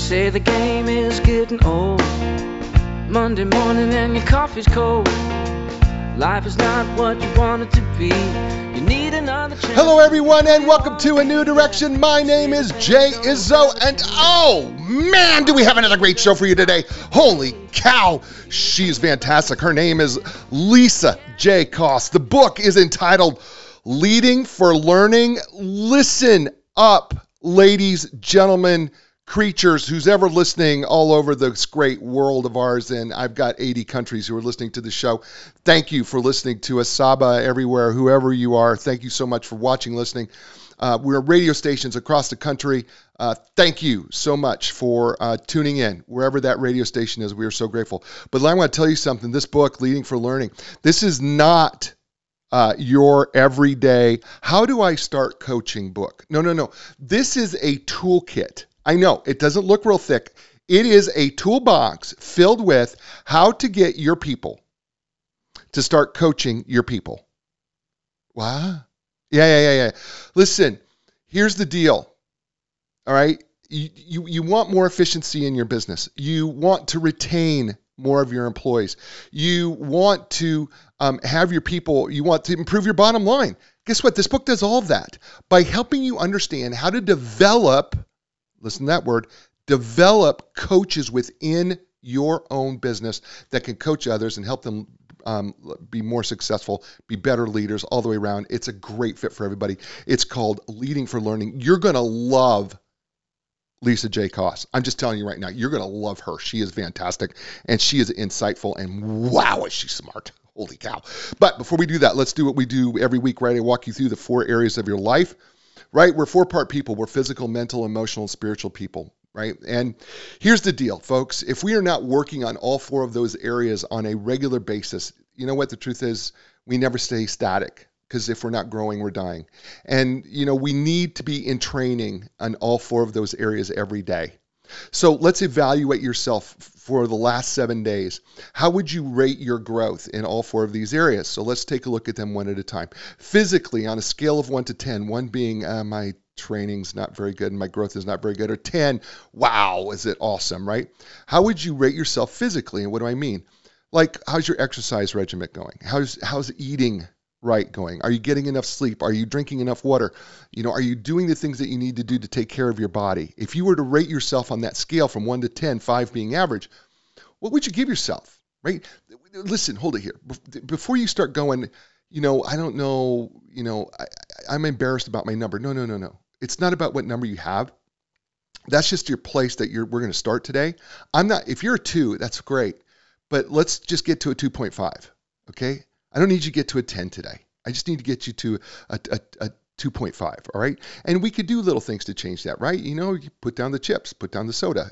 say the game is getting old. Monday morning and your coffee's cold. Life is not what you want it to be. You need another chance. Hello, everyone, and welcome to A New Direction. My name is Jay Izzo, and oh, man, do we have another great show for you today. Holy cow, she's fantastic. Her name is Lisa J. Koss. The book is entitled Leading for Learning. Listen up, ladies, gentlemen, creatures, who's ever listening all over this great world of ours, and I've got 80 countries who are listening to the show. Thank you for listening to us, Saba, everywhere, whoever you are. Thank you so much for watching, listening. We're radio stations across the country. Thank you so much for tuning in, wherever that radio station is. We are so grateful. But I want to tell you something. This book, Leading for Learning, this is not your everyday, how do I start coaching book? No. This is a toolkit. I know, it doesn't look real thick. It is a toolbox filled with how to get your people to start coaching your people. What? Yeah. Listen, here's the deal. All right? You want more efficiency in your business. You want to retain more of your employees. You want to have your people, you want to improve your bottom line. Guess what? This book does all of that by helping you understand how to develop, listen to that word, develop coaches within your own business that can coach others and help them be more successful, be better leaders all the way around. It's a great fit for everybody. It's called Leading for Learning. You're going to love Lisa J. Koss. I'm just telling you right now, you're going to love her. She is fantastic, and she is insightful, and wow, is she smart. Holy cow. But before we do that, let's do what we do every week, right? I walk you through the 4 areas of your life. Right? We're 4-part people. We're physical, mental, emotional, and spiritual people, right? And here's the deal, folks. If we are not working on all 4 of those areas on a regular basis, you know what the truth is? We never stay static, because if we're not growing, we're dying. And, we need to be in training on all 4 of those areas every day. So let's evaluate yourself for the last 7 days. How would you rate your growth in all 4 of these areas? So let's take a look at them one at a time. Physically, on a scale of 1 to 10, 1 being my training's not very good and my growth is not very good, or 10, wow, is it awesome, right? How would you rate yourself physically, and what do I mean? Like, how's your exercise regimen going? How's eating right going? Are you getting enough sleep? Are you drinking enough water? Are you doing the things that you need to do to take care of your body? If you were to rate yourself on that scale from 1 to 10, 5 being average, what would you give yourself, right? Listen, hold it here. Before you start going, I don't know, I'm embarrassed about my number. No. It's not about what number you have. That's just your place that we're going to start today. If you're a 2, that's great, but let's just get to a 2.5, okay? I don't need you to get to a 10 today. I just need to get you to a 2.5, all right? And we could do little things to change that, right? You put down the chips, put down the soda,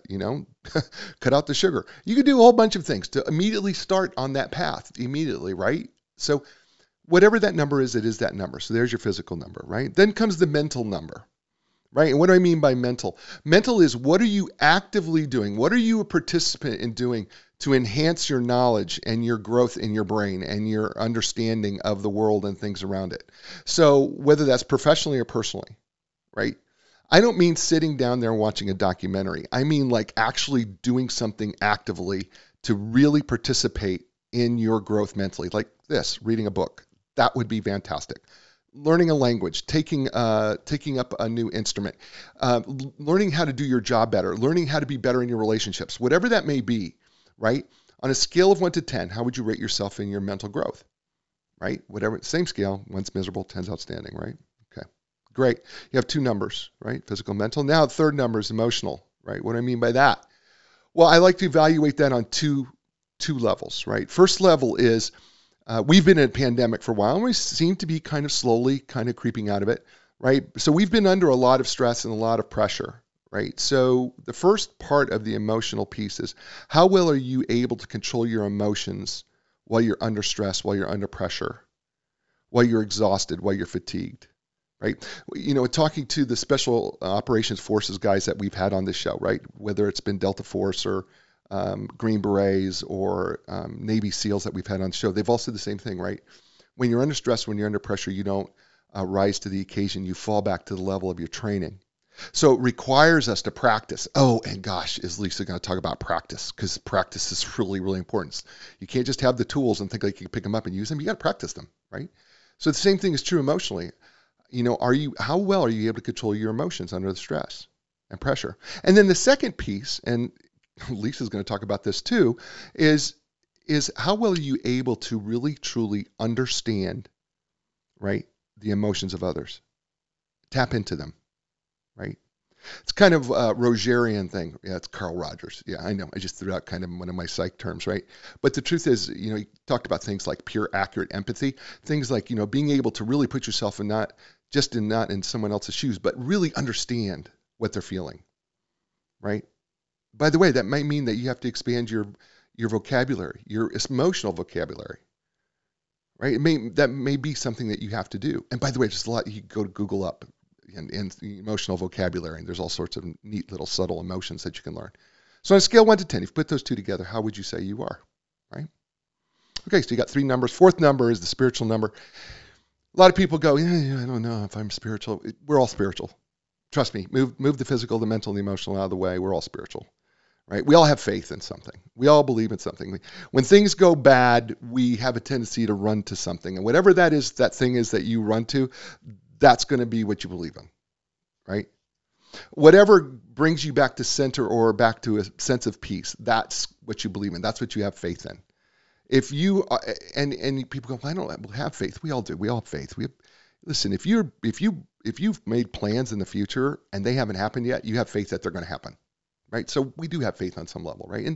cut out the sugar. You could do a whole bunch of things to immediately start on that path, immediately, right? So whatever that number is, it is that number. So there's your physical number, right? Then comes the mental number, right? And what do I mean by mental? Mental is, what are you actively doing? What are you a participant in doing to enhance your knowledge and your growth in your brain and your understanding of the world and things around it? So whether that's professionally or personally, right? I don't mean sitting down there and watching a documentary. I mean like actually doing something actively to really participate in your growth mentally, like this, reading a book. That would be fantastic. Learning a language, taking up a new instrument, learning how to do your job better, learning how to be better in your relationships, whatever that may be. Right? On a scale of 1 to 10, how would you rate yourself in your mental growth? Right? Whatever, same scale, 1's miserable, 10's outstanding, right? Okay, great. You have 2 numbers, right? Physical, mental. Now, the 3rd number is emotional, right? What do I mean by that? Well, I like to evaluate that on two levels, right? First level is, we've been in a pandemic for a while, and we seem to be kind of slowly kind of creeping out of it, right? So we've been under a lot of stress and a lot of pressure. Right? So the first part of the emotional piece is, how well are you able to control your emotions while you're under stress, while you're under pressure, while you're exhausted, while you're fatigued, right? Talking to the special operations forces guys that we've had on this show, right? Whether it's been Delta Force or Green Berets or Navy SEALs that we've had on the show, they've all said the same thing, right? When you're under stress, when you're under pressure, you don't rise to the occasion. You fall back to the level of your training. So it requires us to practice. Oh, and gosh, is Lisa going to talk about practice? Because practice is really, really important. You can't just have the tools and think like you can pick them up and use them. You got to practice them, right? So the same thing is true emotionally. How well are you able to control your emotions under the stress and pressure? And then the second piece, and Lisa's going to talk about this too, is how well are you able to really, truly understand, right, the emotions of others? Tap into them. Right? It's kind of a Rogerian thing. Yeah, it's Carl Rogers. Yeah, I know. I just threw out kind of one of my psych terms, right? But the truth is, he talked about things like pure, accurate empathy, things like, being able to really put yourself not in someone else's shoes, but really understand what they're feeling, right? By the way, that might mean that you have to expand your vocabulary, your emotional vocabulary, right? That may be something that you have to do. And by the way, just a lot, you go to Google up and emotional vocabulary, and there's all sorts of neat little subtle emotions that you can learn. So on a scale 1 to 10, if you put those two together, how would you say you are, right? Okay, so you got 3 numbers. 4th number is the spiritual number. A lot of people go, I don't know if I'm spiritual. We're all spiritual. Trust me, move the physical, the mental, and the emotional out of the way. We're all spiritual, right? We all have faith in something. We all believe in something. When things go bad, we have a tendency to run to something. And whatever that thing is that you run to, that's going to be what you believe in, right? Whatever brings you back to center or back to a sense of peace, that's what you believe in. That's what you have faith in. If you and people go, I don't have faith. We all do. We all have faith. Listen. If you've made plans in the future and they haven't happened yet, you have faith that they're going to happen, right? So we do have faith on some level, right? And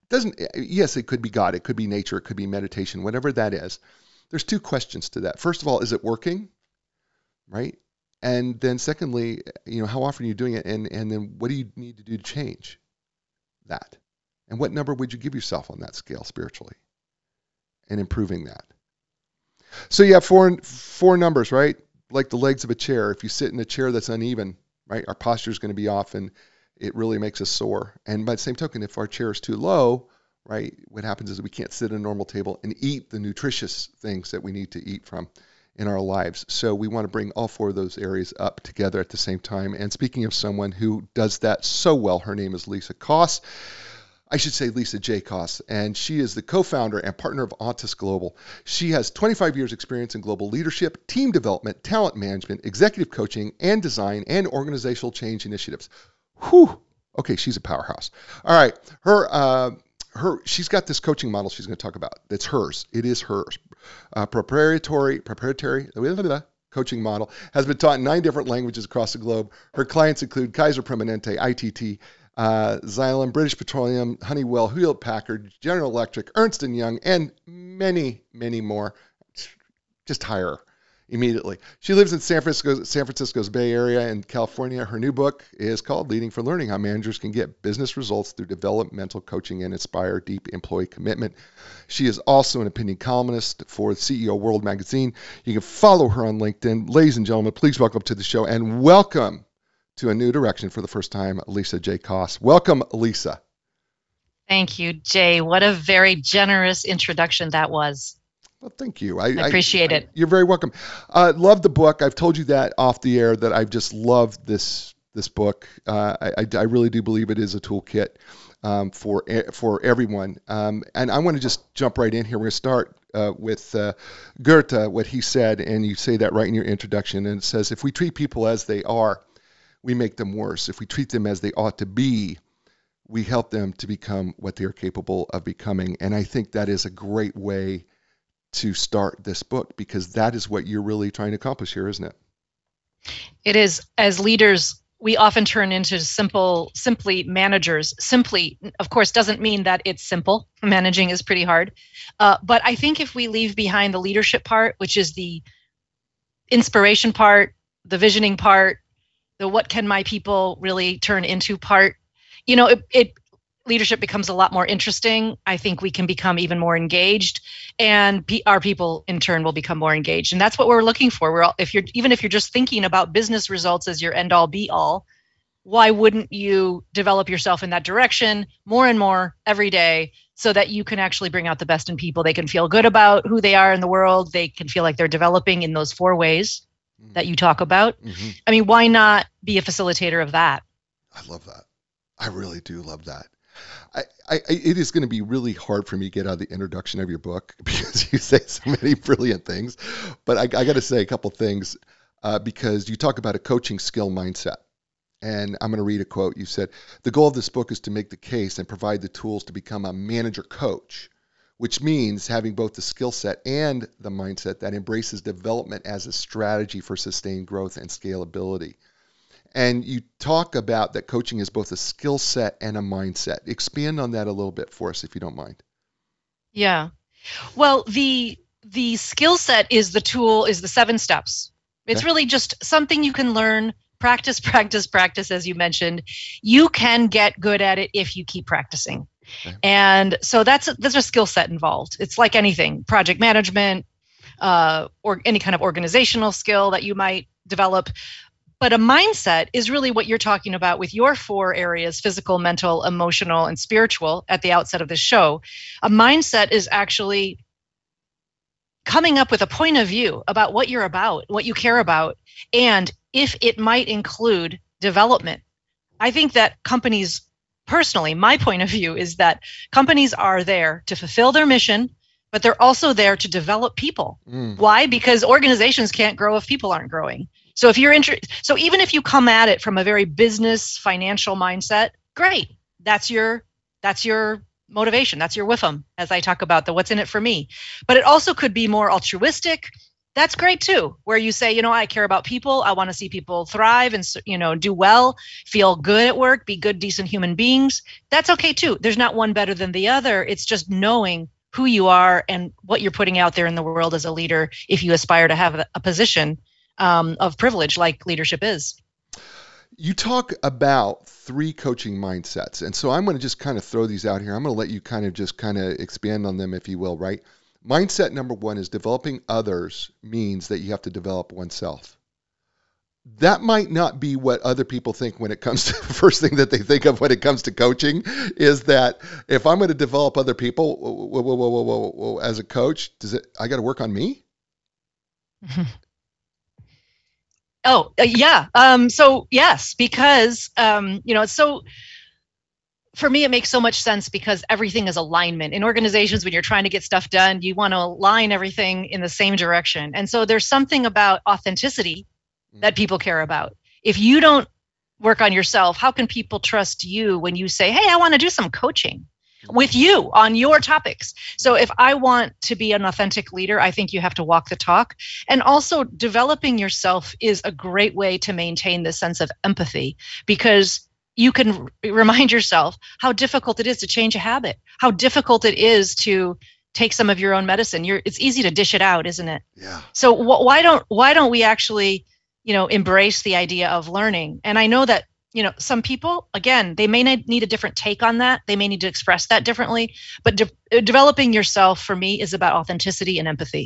yes, it could be God, it could be nature, it could be meditation, whatever that is. There's 2 questions to that. First of all, is it working? Right? And then secondly, how often are you doing it? And then what do you need to do to change that? And what number would you give yourself on that scale spiritually and improving that? So you have four numbers, right? Like the legs of a chair. If you sit in a chair that's uneven, right, our posture is going to be off and it really makes us sore. And by the same token, if our chair is too low, right, what happens is we can't sit at a normal table and eat the nutritious things that we need to eat from in our lives. So we want to bring all 4 of those areas up together at the same time. And speaking of someone who does that so well, her name is Lisa Koss. I should say Lisa J. Koss, and she is the co-founder and partner of Ontis Global. She has 25 years experience in global leadership, team development, talent management, executive coaching, and design, and organizational change initiatives. Whew. Okay, she's a powerhouse. All right, she's got this coaching model she's going to talk about. That's hers. It is hers. Proprietary coaching model has been taught in 9 different languages across the globe. Her clients include Kaiser Permanente, ITT, Xylem, British Petroleum, Honeywell, Hewlett Packard, General Electric, Ernst & Young, and many, many more. Just hire her immediately. She lives in San Francisco's Bay Area in California. Her new book is called Leading for Learning: How Managers Can Get Business Results Through Developmental Coaching and Inspire Deep Employee Commitment. She is also an opinion columnist for CEO World Magazine. You can follow her on LinkedIn. Ladies and gentlemen, please welcome to the show and welcome to A New Direction for the first time, Lisa J. Koss. Welcome, Lisa. Thank you, Jay. What a very generous introduction that was. Well, thank you. I appreciate it. You're very welcome. Love the book. I've told you that off the air that I've just loved this book. I really do believe it is a toolkit for everyone. And I want to just jump right in here. We're going to start with Goethe, what he said, and you say that right in your introduction. And it says, if we treat people as they are, we make them worse. If we treat them as they ought to be, we help them to become what they are capable of becoming. And I think that is a great way to start this book, because that is what you're really trying to accomplish here, isn't it? It is. As leaders, we often turn into simply managers. Simply, of course, doesn't mean that it's simple. Managing is pretty hard. But I think if we leave behind the leadership part, which is the inspiration part, the visioning part, the what can my people really turn into part, leadership becomes a lot more interesting. I think we can become even more engaged, and our people in turn will become more engaged. And that's what we're looking for. If you're just thinking about business results as your end all be all, why wouldn't you develop yourself in that direction more and more every day, so that you can actually bring out the best in people? They can feel good about who they are in the world. They can feel like they're developing in those 4 ways. that you talk about. I mean, why not be a facilitator of that? I love that. I really do love that. It is going to be really hard for me to get out of the introduction of your book because you say so many brilliant things. But I got to say a couple things because you talk about a coaching skill mindset. And I'm going to read a quote. You said, the goal of this book is to make the case and provide the tools to become a manager coach, which means having both the skill set and the mindset that embraces development as a strategy for sustained growth and scalability. And you talk about that coaching is both a skill set and a mindset. Expand on that a little bit for us, if you don't mind. Yeah. Well, the skill set is the tool, is the 7 steps. It's really just something you can learn, practice, practice, practice, as you mentioned. You can get good at it if you keep practicing. Okay. And so there's a skill set involved. It's like anything, project management, or any kind of organizational skill that you might develop. But a mindset is really what you're talking about with your 4 areas: physical, mental, emotional, and spiritual at the outset of the show. A mindset is actually coming up with a point of view about what you're about, what you care about, and if it might include development. I think that companies, personally, my point of view is that companies are there to fulfill their mission, but they're also there to develop people. Why? Because organizations can't grow if people aren't growing. So if you're so even if you come at it from a very business financial mindset, great. That's your motivation. That's your WIFM, as I talk about the what's in it for me. But it also could be more altruistic. That's great too, where you say, I care about people. I want to see people thrive and, do well, feel good at work, be good, decent human beings. That's okay too. There's not one better than the other. It's just knowing who you are and what you're putting out there in the world as a leader if you aspire to have a position of privilege like leadership is. You talk about 3 coaching mindsets. And so I'm going to just kind of throw these out here. I'm going to let you kind of expand on them, if you will, right? Mindset number 1 is developing others means that you have to develop oneself. That might not be what other people think when it comes to the first thing that they think of when it comes to coaching is that if I'm going to develop other people, whoa, as a coach, I got to work on me? Yeah. So yes, because, so for me, it makes so much sense because everything is alignment. In organizations, when you're trying to get stuff done, you want to align everything in the same direction. And so there's something about authenticity that people care about. If you don't work on yourself, how can people trust you when you say, hey, I want to do some coaching with you on your topics? So if I want to be an authentic leader, I think you have to walk the talk. And also developing yourself is a great way to maintain this sense of empathy, because you can remind yourself how difficult it is to change a habit, how difficult it is to take some of your own medicine. It's easy to dish it out, isn't it? Yeah. So why don't we actually, embrace the idea of learning? And I know that, some people, again, they may need a different take on that. They may need to express that differently. But developing yourself, for me, is about authenticity and empathy.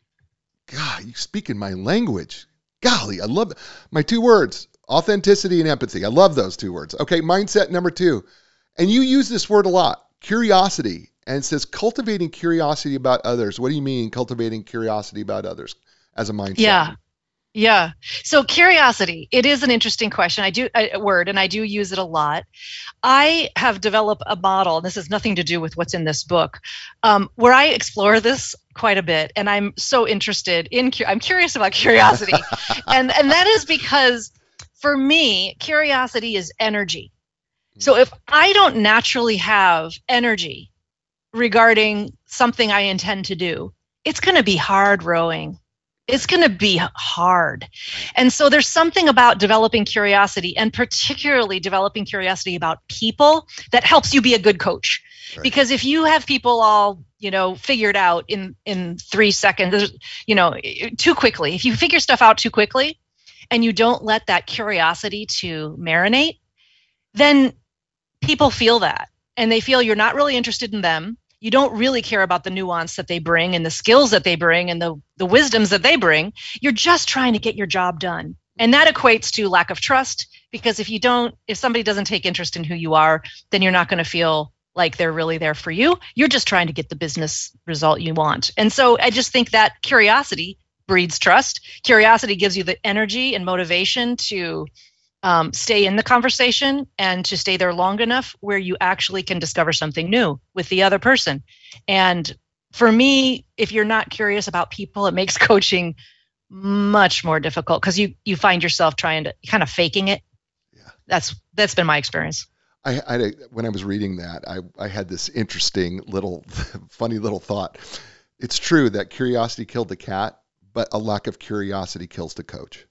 God, you speak in my language. Golly, I love it. My 2 words, authenticity and empathy. I love those 2 words. Okay, mindset number 2. And you use this word a lot, curiosity. And it says cultivating curiosity about others. What do you mean cultivating curiosity about others as a mindset? Yeah. So curiosity, it is an interesting question. I do use it a lot. I have developed a model, and this has nothing to do with what's in this book, where I explore this quite a bit. And I'm so interested I'm curious about curiosity. and that is because for me, curiosity is energy. So if I don't naturally have energy regarding something I intend to do, it's going to be hard rowing. It's going to be hard. And so there's something about developing curiosity, and particularly developing curiosity about people, that helps you be a good coach. Right. Because if you have people all, figured out in 3 seconds, too quickly, if you figure stuff out too quickly and you don't let that curiosity to marinate, then people feel that, and they feel you're not really interested in them. You don't really care about the nuance that they bring and the skills that they bring and the wisdoms that they bring. You're just trying to get your job done. And that equates to lack of trust, because if somebody doesn't take interest in who you are, then you're not going to feel like they're really there for you. You're just trying to get the business result you want. And so I just think that curiosity breeds trust. Curiosity gives you the energy and motivation to stay in the conversation and to stay there long enough where you actually can discover something new with the other person. And for me, if you're not curious about people, it makes coaching much more difficult because you find yourself trying to kind of faking it. Yeah. That's been my experience. When I was reading that, I had this interesting little, funny little thought. It's true that curiosity killed the cat, but a lack of curiosity kills the coach.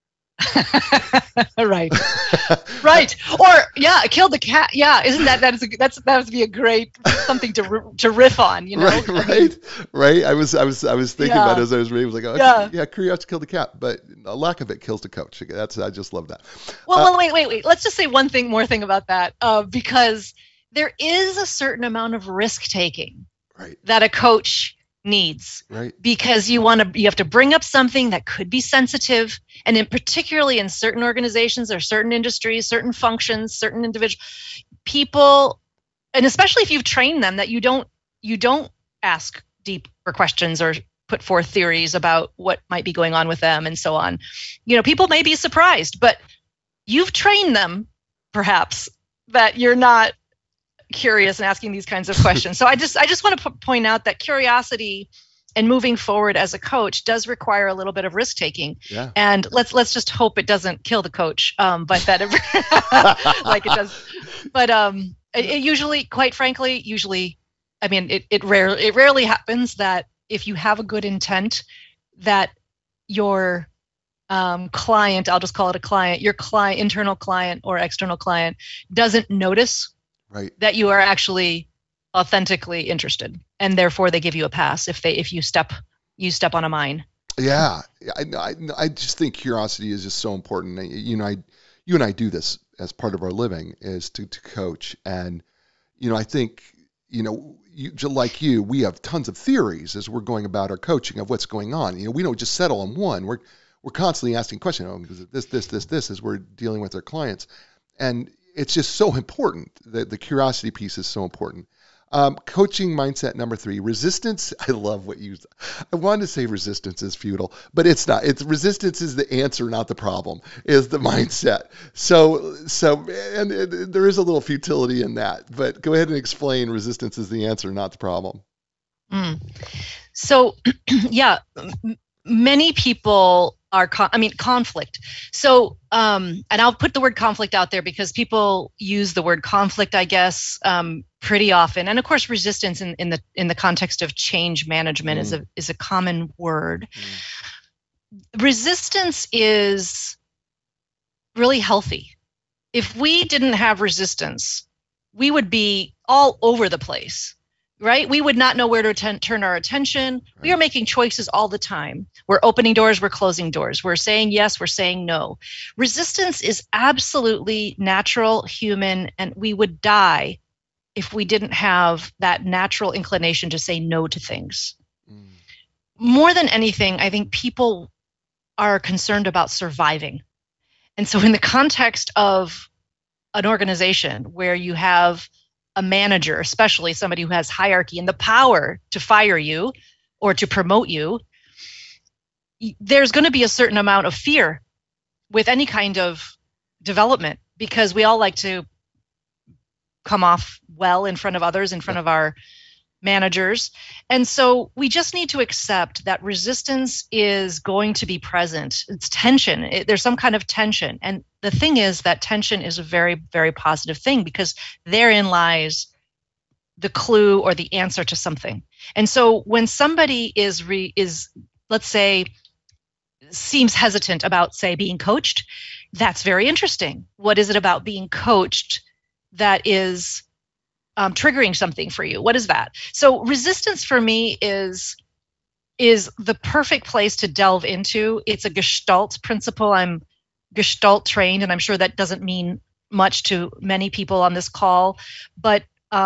Right. Or kill the cat. Yeah, isn't that would be a great something to riff on, you know? Right. I was thinking about it as I was reading. I was like, yeah, curiosity killed the cat, but a lack of it kills the coach. I just love that. Well, wait. Let's just say one more thing about that, because there is a certain amount of risk taking that a coach needs, because you have to bring up something that could be sensitive, and particularly in certain organizations or certain industries, certain functions, certain individual people, and especially if you've trained them that you don't ask deeper questions or put forth theories about what might be going on with them and so on. You know, people may be surprised, but you've trained them perhaps that you're not curious and asking these kinds of questions. So I just want to point out that curiosity and moving forward as a coach does require a little bit of risk taking. Yeah. And let's just hope it doesn't kill the coach, but that like it does. But it usually, quite frankly, I mean, it rarely happens that if you have a good intent, that your client, I'll just call it a client, your client, internal client or external client, doesn't notice that you are actually authentically interested, and therefore they give you a pass if you step on a mine. Yeah, I just think curiosity is just so important. You and I do this as part of our living, is to coach, and I think like you, we have tons of theories as we're going about our coaching of what's going on. We don't just settle on one. We're constantly asking questions. This as we're dealing with our clients, and it's just so important. The curiosity piece is so important. Coaching mindset number 3, resistance. I love what I wanted to say resistance is futile, but it's not. It's resistance is the answer, not the problem, is the mindset. So and there is a little futility in that, but go ahead and explain resistance is the answer, not the problem. So, yeah, many people are, conflict. So, and I'll put the word conflict out there because people use the word conflict, I guess, pretty often. And of course, resistance in the context of change management is a common word. Resistance is really healthy. If we didn't have resistance, we would be all over the place. Right? We would not know where to turn our attention. We are making choices all the time. We're opening doors, we're closing doors. We're saying yes, we're saying no. Resistance is absolutely natural, human, and we would die if we didn't have that natural inclination to say no to things. More than anything, I think people are concerned about surviving. And so in the context of an organization where you have a manager, especially somebody who has hierarchy and the power to fire you or to promote you, there's going to be a certain amount of fear with any kind of development, because we all like to come off well in front of others, in front of our managers. And so we just need to accept that resistance is going to be present. It's tension. There's some kind of tension. And the thing is that tension is a very, very positive thing, because therein lies the clue or the answer to something. And so when somebody is let's say, seems hesitant about, say, being coached, that's very interesting. What is it about being coached that is triggering something for you? What is that? So resistance for me is the perfect place to delve into. It's a Gestalt principle. I'm Gestalt trained, and I'm sure that doesn't mean much to many people on this call, but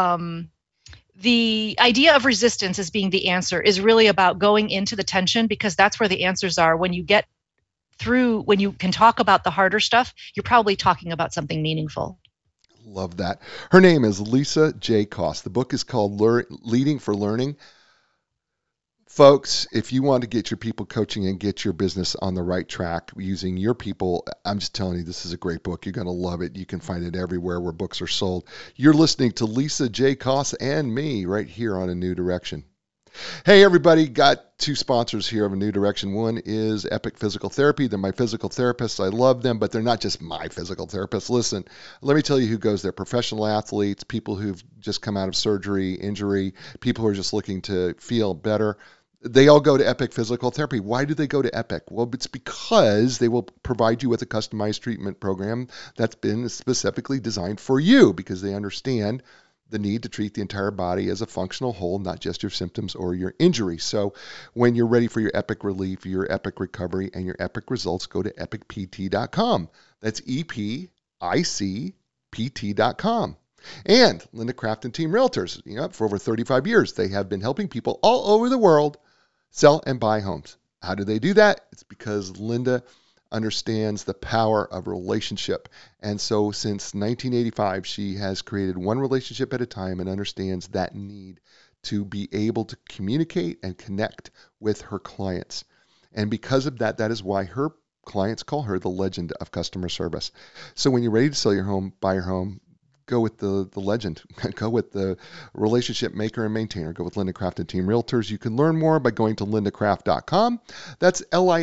the idea of resistance as being the answer is really about going into the tension, because that's where the answers are. When you get through, when you can talk about the harder stuff, you're probably talking about something meaningful. Love that. Her name is Lisa J. Koss. The book is called Leading for Learning. Folks, if you want to get your people coaching and get your business on the right track using your people, I'm just telling you, this is a great book. You're going to love it. You can find it everywhere where books are sold. You're listening to Lisa J. Koss and me right here on A New Direction. Hey, everybody, got two sponsors here of A New Direction. One is Epic Physical Therapy. They're my physical therapists. I love them, but they're not just my physical therapists. Listen, let me tell you who goes there. Professional athletes, people who've just come out of surgery, injury, people who are just looking to feel better. They all go to Epic Physical Therapy. Why do they go to Epic? Well, it's because they will provide you with a customized treatment program that's been specifically designed for you, because they understand the need to treat the entire body as a functional whole, not just your symptoms or your injury. So when you're ready for your epic relief, your epic recovery, and your epic results, go to epicpt.com. That's EPICPT.com. And Linda Craft and Team Realtors, for over 35 years, they have been helping people all over the world sell and buy homes. How do they do that? It's because Linda understands the power of relationship. And so since 1985, she has created one relationship at a time and understands that need to be able to communicate and connect with her clients. And because of that, that is why her clients call her the legend of customer service. So when you're ready to sell your home, buy your home, go with the legend. Go with the relationship maker and maintainer. Go with Linda Craft and Team Realtors. You can learn more by going to lindacraft.com. That's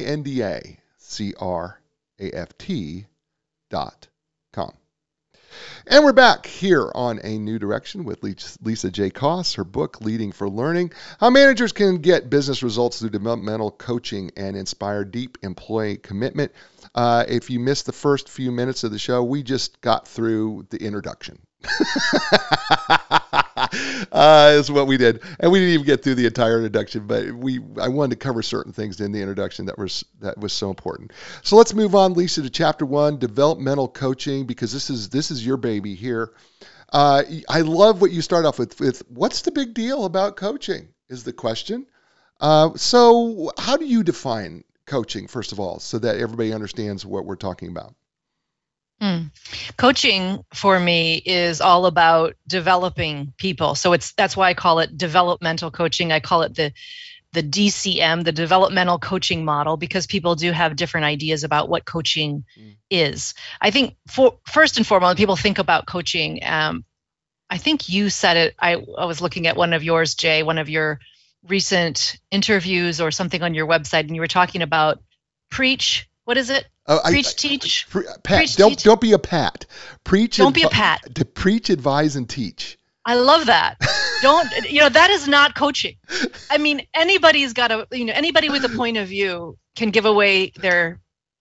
LINDACRAFT.com. And we're back here on A New Direction with Lisa J. Koss, her book, Leading for Learning, How Managers Can Get Business Results Through Developmental Coaching and Inspire Deep Employee Commitment. If you missed the first few minutes of the show, we just got through the introduction. Is what we did. And we didn't even get through the entire introduction, but I wanted to cover certain things in the introduction that was so important. So let's move on, Lisa, to chapter 1, developmental coaching, because this is your baby here. I love what you start off with what's the big deal about coaching is the question. So how do you define coaching, first of all, so that everybody understands what we're talking about? Coaching for me is all about developing people. So that's why I call it developmental coaching. I call it the DCM, the developmental coaching model, because people do have different ideas about what coaching is. I think first and foremost, people think about coaching. I think you said it. I was looking at one of yours, Jay, one of your recent interviews or something on your website, and you were talking about preach. What is it? Teach. Pat, don't be a Pat. Preach. Don't be a Pat. To preach, advise, and teach. I love that. That is not coaching. I mean, anybody with a point of view can give away their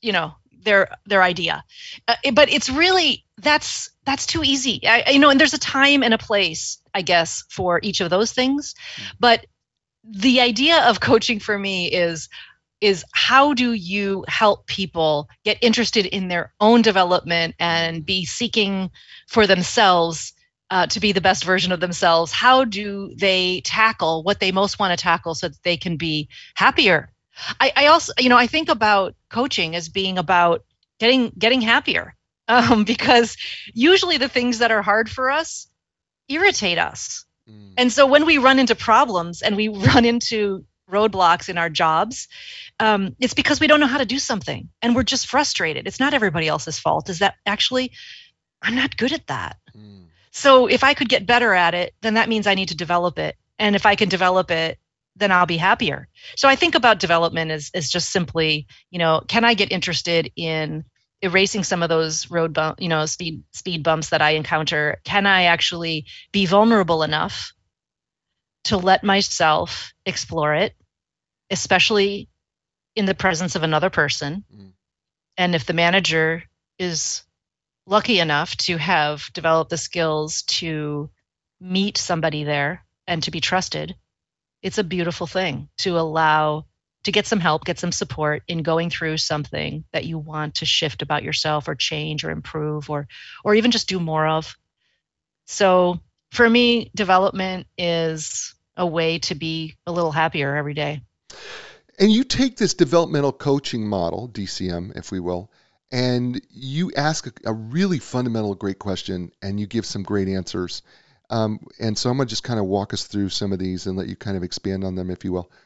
idea. But it's really, that's too easy. And there's a time and a place, I guess, for each of those things. But the idea of coaching for me is how do you help people get interested in their own development and be seeking for themselves to be the best version of themselves? How do they tackle what they most want to tackle so that they can be happier? I also, I think about coaching as being about getting happier, because usually the things that are hard for us irritate us. And so when we run into problems and we run into roadblocks in our jobs, it's because we don't know how to do something and we're just frustrated. It's not everybody else's fault. Is that actually, I'm not good at that. So if I could get better at it, then that means I need to develop it. And if I can develop it, then I'll be happier. So I think about development as just simply, can I get interested in erasing some of those speed bumps that I encounter? Can I actually be vulnerable enough to let myself explore it, especially in the presence of another person? And if the manager is lucky enough to have developed the skills to meet somebody there and to be trusted, it's a beautiful thing to get some help, get some support in going through something that you want to shift about yourself or change or improve or even just do more of. So for me, development is a way to be a little happier every day. And you take this developmental coaching model, DCM, if we will, and you ask a really fundamental, great question, and you give some great answers. And so I'm going to just kind of walk us through some of these and let you kind of expand on them, if you will.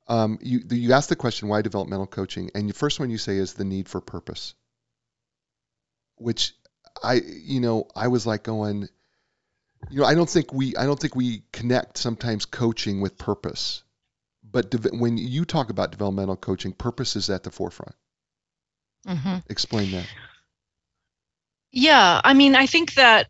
You asked the question, why developmental coaching? And the first one you say is the need for purpose, which I was like going, I don't think we connect sometimes coaching with purpose. But when you talk about developmental coaching, purpose is at the forefront. Mm-hmm. Explain that. Yeah, I mean, I think that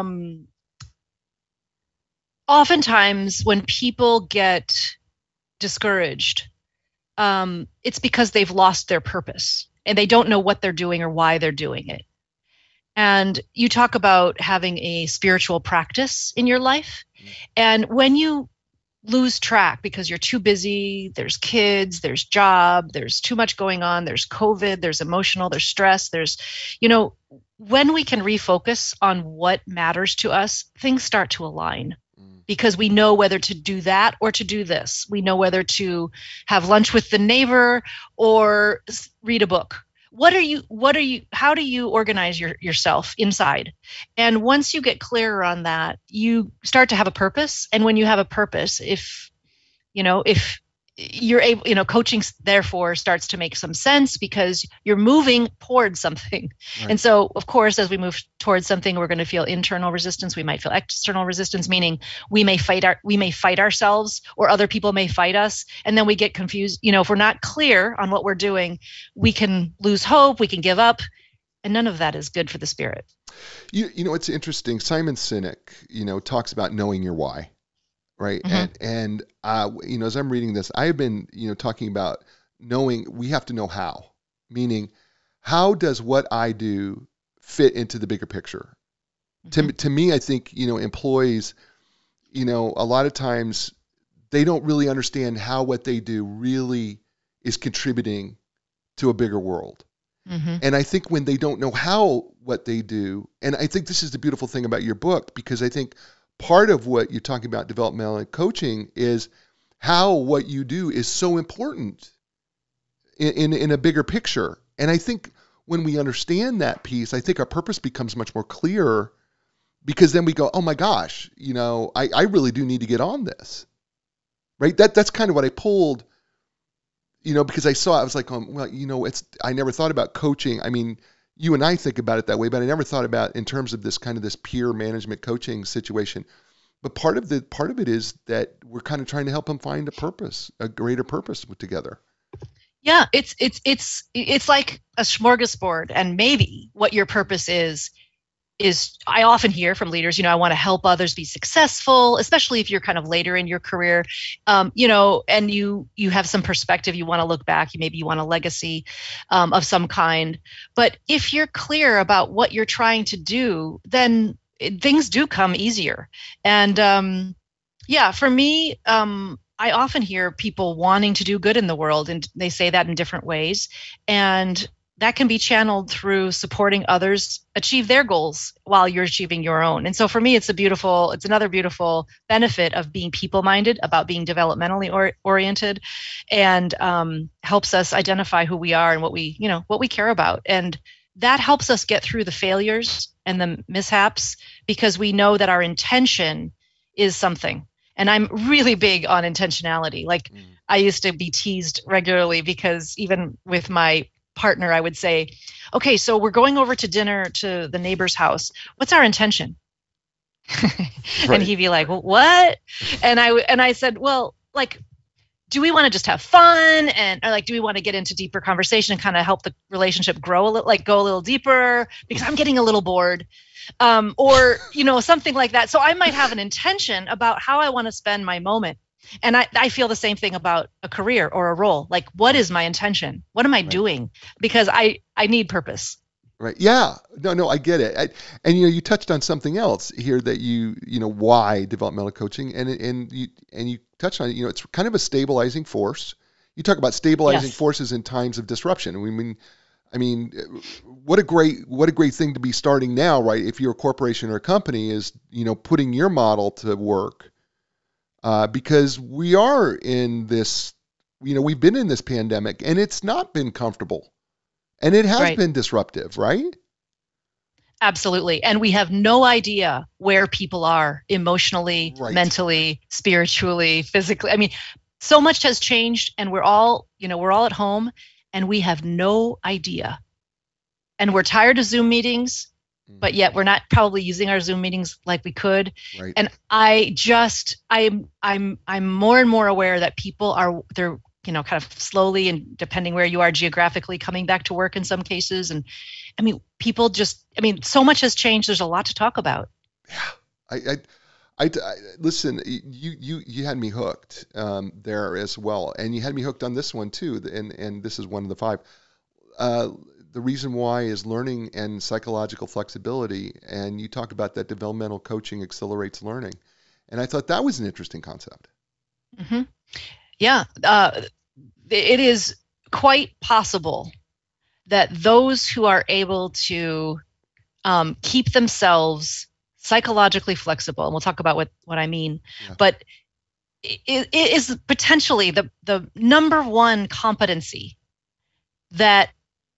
oftentimes when people get discouraged, it's because they've lost their purpose and they don't know what they're doing or why they're doing it. And you talk about having a spiritual practice in your life. And when you lose track because you're too busy, there's kids, there's job, there's too much going on, there's COVID, there's emotional, there's stress, there's, when we can refocus on what matters to us, things start to align because we know whether to do that or to do this. We know whether to have lunch with the neighbor or read a book. How do you organize yourself inside? And once you get clearer on that, you start to have a purpose. And when you have a purpose, if you're able, coaching therefore starts to make some sense because you're moving towards something. Right. And so, of course, as we move towards something, we're going to feel internal resistance. We might feel external resistance, meaning we may fight ourselves, or other people may fight us. And then we get confused. If we're not clear on what we're doing, we can lose hope, we can give up. And none of that is good for the spirit. It's interesting. Simon Sinek, talks about knowing your why. Right. Mm-hmm. And as I'm reading this, I have been, talking about knowing we have to know how, meaning how does what I do fit into the bigger picture? Mm-hmm. To me, I think, employees, a lot of times they don't really understand how what they do really is contributing to a bigger world. Mm-hmm. And I think when they don't know how what they do, and I think this is the beautiful thing about your book, because I think part of what you're talking about developmental coaching is how what you do is so important in a bigger picture. And I think when we understand that piece, I think our purpose becomes much more clear, because then we go, oh my gosh, I really do need to get on this. Right? That's kind of what I pulled, because I was like, I never thought about coaching. I mean, you and I think about it that way, but I never thought about in terms of this kind of this peer management coaching situation. But part of it is that we're kind of trying to help them find a greater purpose together. Yeah, it's like a smorgasbord, and maybe what your purpose is I often hear from leaders, I want to help others be successful, especially if you're kind of later in your career, and you have some perspective, you want to look back, maybe you want a legacy of some kind. But if you're clear about what you're trying to do, then things do come easier. And for me, I often hear people wanting to do good in the world, and they say that in different ways. And that can be channeled through supporting others achieve their goals while you're achieving your own. And so for me, it's another beautiful benefit of being people-minded, about being developmentally oriented, and helps us identify who we are and what we care about. And that helps us get through the failures and the mishaps, because we know that our intention is something. And I'm really big on intentionality. Like I used to be teased regularly because even with my partner, I would say, okay, so we're going over to dinner to the neighbor's house. What's our intention? Right. And he'd be like, well, what? And I said, well, like, do we want to just have fun? Or like, do we want to get into deeper conversation and kind of help the relationship grow go a little deeper? Because I'm getting a little bored. Or, something like that. So I might have an intention about how I want to spend my moment. And I feel the same thing about a career or a role. Like, what is my intention? What am I doing? Because I need purpose. Right. Yeah. No, I get it. And you touched on something else here that why developmental coaching, and you touched on, it's kind of a stabilizing force. You talk about stabilizing forces in times of disruption. I mean, what a great thing to be starting now, right? If you're a corporation or a company, is putting your model to work. Because we are in this, we've been in this pandemic, and it's not been comfortable, and it has been disruptive, right? Absolutely. And we have no idea where people are emotionally, mentally, spiritually, physically. I mean, So much has changed, and we're all at home, and we have no idea. And we're tired of Zoom meetings, but yet we're not probably using our Zoom meetings like we could. Right. And I'm more and more aware that they're kind of slowly, and depending where you are geographically, coming back to work in some cases. And I mean, so much has changed. There's a lot to talk about. Yeah. I listen, you had me hooked there as well. And you had me hooked on this one too. And this is one of the 5. The reason why is learning and psychological flexibility. And you talk about that developmental coaching accelerates learning. And I thought that was an interesting concept. Mm-hmm. Yeah. It is quite possible that those who are able to keep themselves psychologically flexible, and we'll talk about what I mean, but it is potentially the number one competency that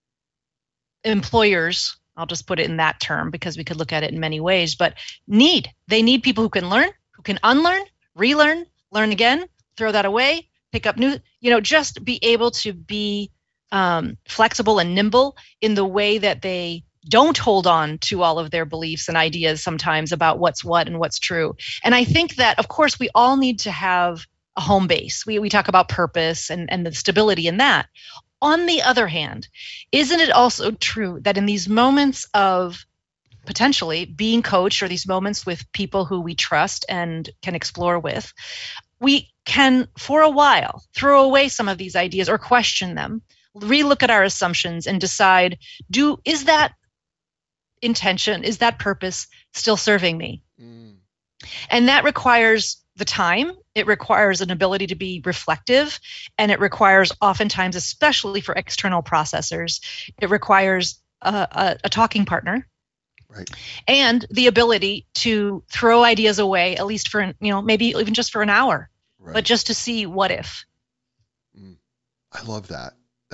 employers, I'll just put it in that term because we could look at it in many ways, but they need people who can learn, who can unlearn, relearn, learn again, throw that away, pick up new, just be able to be flexible and nimble in the way that they don't hold on to all of their beliefs and ideas sometimes about what's what and what's true. And I think that, of course, we all need to have a home base. We talk about purpose and the stability in that. On the other hand, isn't it also true that in these moments of potentially being coached, or these moments with people who we trust and can explore with, we can, for a while, throw away some of these ideas or question them, relook at our assumptions and decide, is that intention, is that purpose still serving me? And that requires the time, it requires an ability to be reflective, and it requires oftentimes, especially for external processors, it requires a talking partner. Right. And the ability to throw ideas away, at least for, maybe even just for an hour, right, but just to see what if. I love that.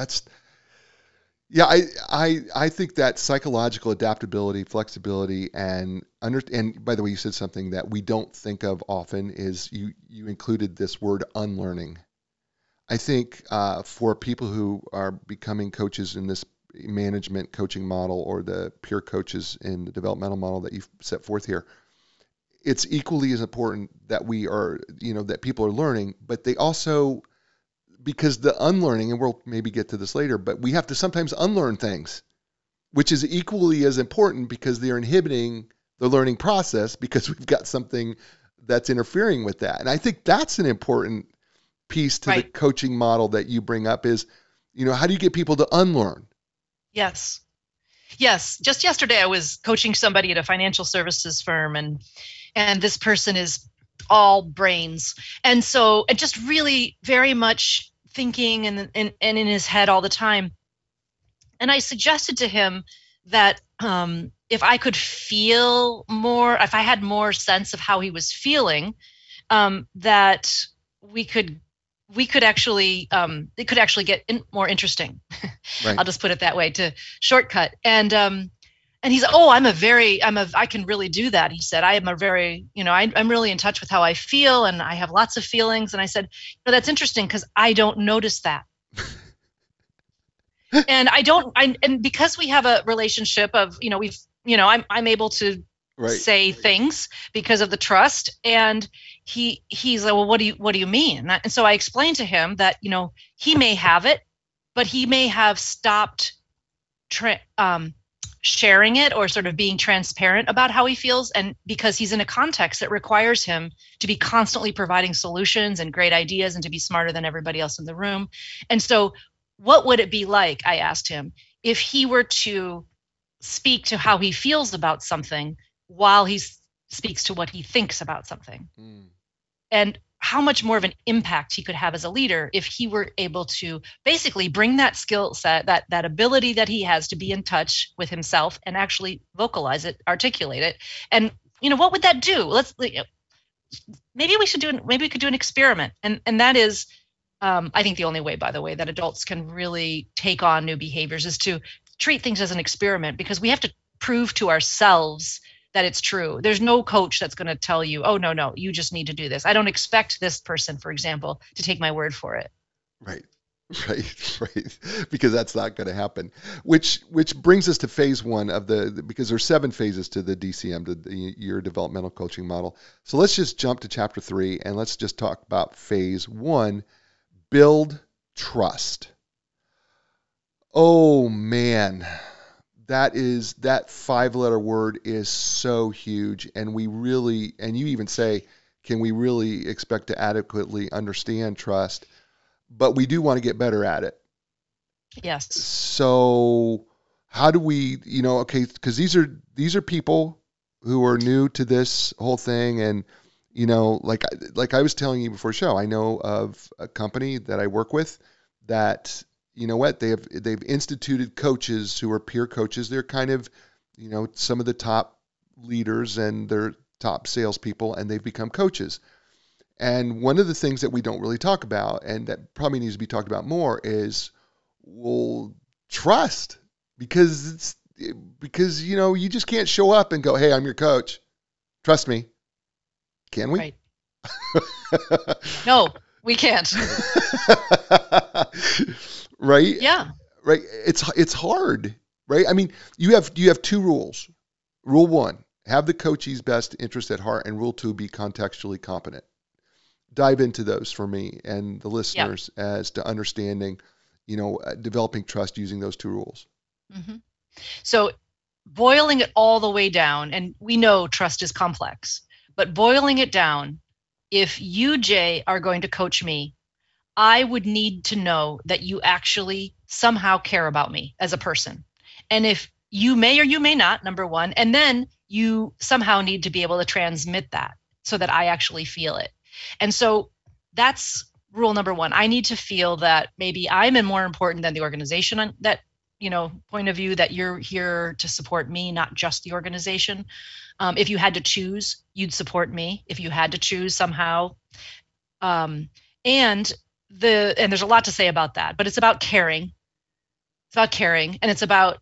I think that psychological adaptability, flexibility, and by the way, you said something that we don't think of often is you included this word unlearning. I think for people who are becoming coaches in this management coaching model, or the peer coaches in the developmental model that you've set forth here, it's equally as important that that people are learning, but they also, because the unlearning, and we'll maybe get to this later, but we have to sometimes unlearn things, which is equally as important because they're inhibiting the learning process because we've got something that's interfering with that. And I think that's an important piece to the coaching model that you bring up is, how do you get people to unlearn? Yes. Just yesterday, I was coaching somebody at a financial services firm, and this person is all brains. And so it just really very much thinking and in his head all the time. And I suggested to him that if I could feel more, if I had more sense of how he was feeling, that we could actually, it could actually get more interesting. Right. I'll just put it that way to shortcut. And he's, I can really do that. He said, I am a very, I'm really in touch with how I feel, and I have lots of feelings. And I said, that's interesting because I don't notice that. And and because we have a relationship of, I'm able to say things because of the trust. And he's like, well, what do you mean? And so I explained to him that, he may have it, but he may have stopped sharing it or sort of being transparent about how he feels. And because he's in a context that requires him to be constantly providing solutions and great ideas and to be smarter than everybody else in the room. And so what would it be like, I asked him, if he were to speak to how he feels about something while he speaks to what he thinks about something? And how much more of an impact he could have as a leader if he were able to basically bring that skill set, that ability that he has to be in touch with himself and actually vocalize it, articulate it. And, what would that do? Maybe we could do an experiment. And that is, I think the only way, by the way, that adults can really take on new behaviors is to treat things as an experiment, because we have to prove to ourselves that it's true. There's no coach that's going to tell you, oh, no, you just need to do this. I don't expect this person, for example, to take my word for it. Right. Right. Because that's not going to happen. Which brings us to phase one of because there's 7 phases to the DCM, your developmental coaching model. So let's just jump to chapter 3 and let's just talk about phase 1, build trust. Oh man, that 5-letter word is so huge. And you even say, can we really expect to adequately understand trust? But we do want to get better at it. Yes. So how do we, because these are people who are new to this whole thing. And, like I was telling you before the show, I know of a company that I work with that, they've instituted coaches who are peer coaches. They're kind of, some of the top leaders and they're top salespeople, and they've become coaches. And one of the things that we don't really talk about, and that probably needs to be talked about more, is, trust. Because you just can't show up and go, hey, I'm your coach. Trust me. Can we? Right. No, we can't. Right? Yeah. Right. It's hard, right? I mean, you have 2 rules. Rule 1, have the coachee's best interest at heart, and rule 2, be contextually competent. Dive into those for me and the listeners as to understanding, developing trust using those 2 rules. Mm-hmm. So boiling it all the way down, and we know trust is complex, but boiling it down, if you, Jay, are going to coach me, I would need to know that you actually somehow care about me as a person. And if you may or you may not, number 1, and then you somehow need to be able to transmit that so that I actually feel it. And so that's rule number 1. I need to feel that maybe I'm more important than the organization on that, point of view, that you're here to support me, not just the organization. If you had to choose, you'd support me if you had to choose somehow. And there's a lot to say about that, but it's about caring. It's about caring, and it's about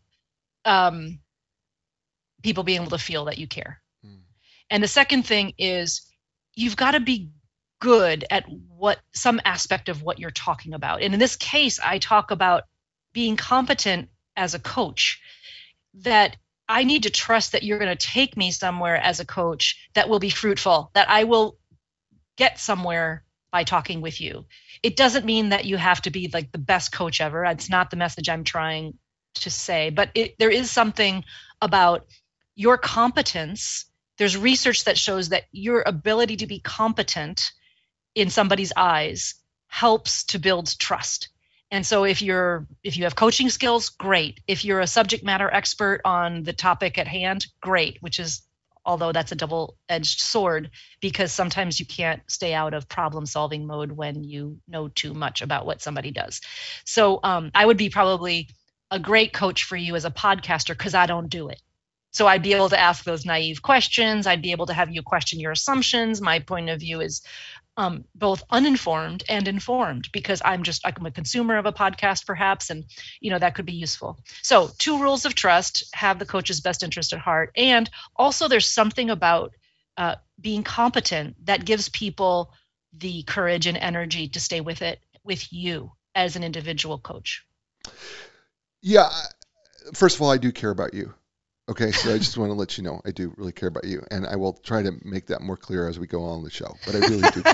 people being able to feel that you care. And the second thing is you've got to be good at some aspect of what you're talking about. And in this case, I talk about being competent as a coach, that I need to trust that you're going to take me somewhere as a coach that will be fruitful, that I will get somewhere by talking with you. It doesn't mean that you have to be like the best coach ever. It's not the message I'm trying to say, but there is something about your competence. There's research that shows that your ability to be competent in somebody's eyes helps to build trust. And so if you have coaching skills, great. If you're a subject matter expert on the topic at hand, great, although that's a double-edged sword, because sometimes you can't stay out of problem-solving mode when you know too much about what somebody does. So I would be probably a great coach for you as a podcaster because I don't do it. So I'd be able to ask those naive questions. I'd be able to have you question your assumptions. My point of view is both uninformed and informed, because I'm a consumer of a podcast perhaps, and that could be useful. So 2 rules of trust: have the coach's best interest at heart, and also there's something about being competent that gives people the courage and energy to stay with you as an individual coach. Yeah. First of all, I do care about you. Okay, so I just want to let you know I do really care about you, and I will try to make that more clear as we go on the show. But I really do